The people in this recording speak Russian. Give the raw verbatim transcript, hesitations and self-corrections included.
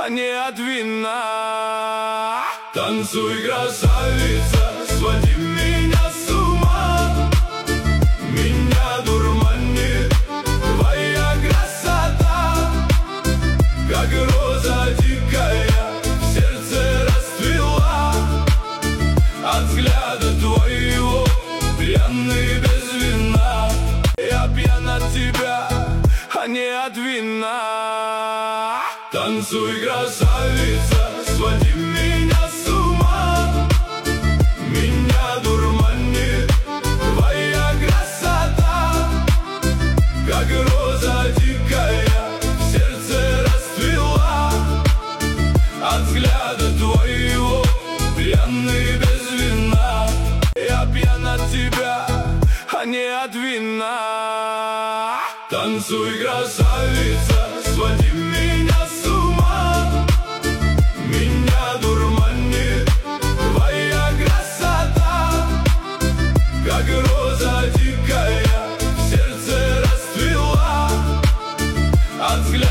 а не от вина. Танцуй, красавица, своди меня с ума. Меня дурманит твоя красота, как роза дикая в сердце расцвела. От взгляда твоего пьяный без вина. Я пьян от тебя, а не от вина. Танцуй, красавица, своди меня с ума. Меня дурманит твоя красота, как роза дикая в сердце расцвела. От взгляда твоего пьяный без вина. Я пьян от тебя, а не от вина. Танцуй, красавица, своди меня с ума. Меня дурманит твоя красота, как роза дикая в сердце расцвела. От взгляда